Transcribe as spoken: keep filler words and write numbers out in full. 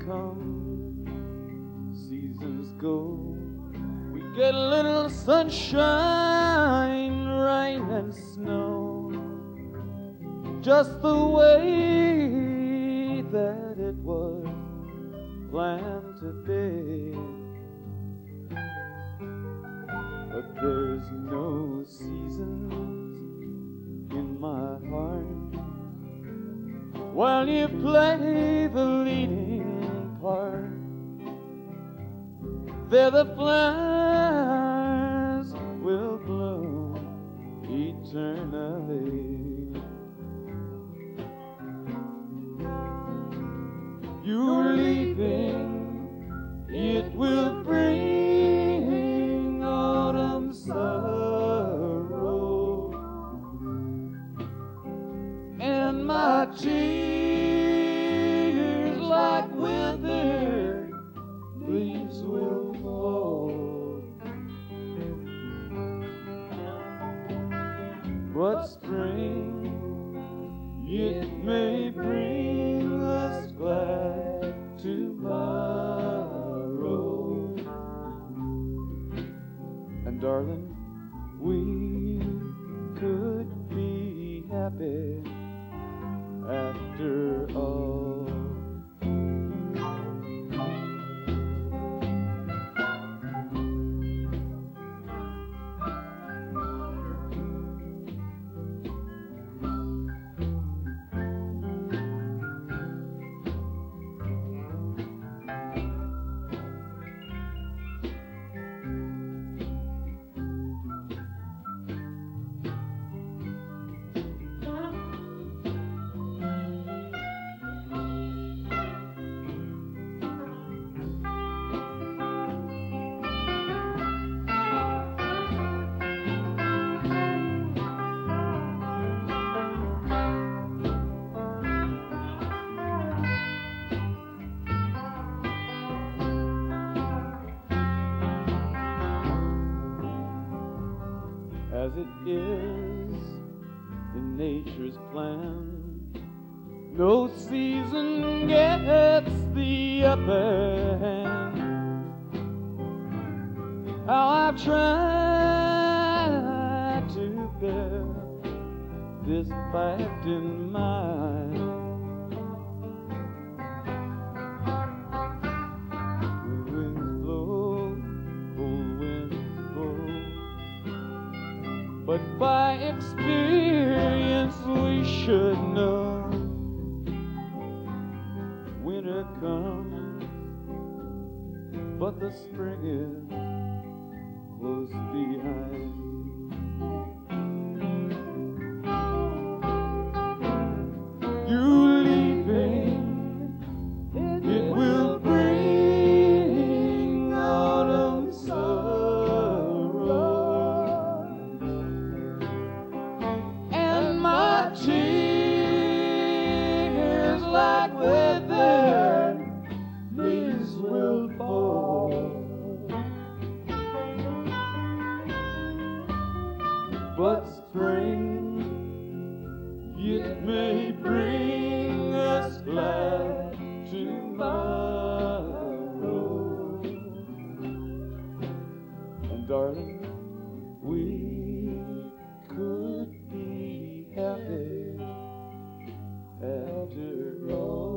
come, seasons go. We get a little sunshine, rain and snow, just the way that it was planned to be. But there's no seasons in my heart while you play the leading part. There the flowers will bloom eternally. You're leaving, it will bring autumn sorrow, and my tears like withered leaves will fall. But spring, it may bring us glad tomorrow. And darling, we could be happy after all. As it is in nature's plan, no season gets the upper hand. How I've tried to bear this fact in mind. The winds blow, cold winds blow, but by experience we should know winter comes, but the spring is close behind. You leaving, it will bring autumn sorrow, and my tears like withered leaves will fall. But spring, it may bring us glad tomorrow. And darling, we could be happy after all.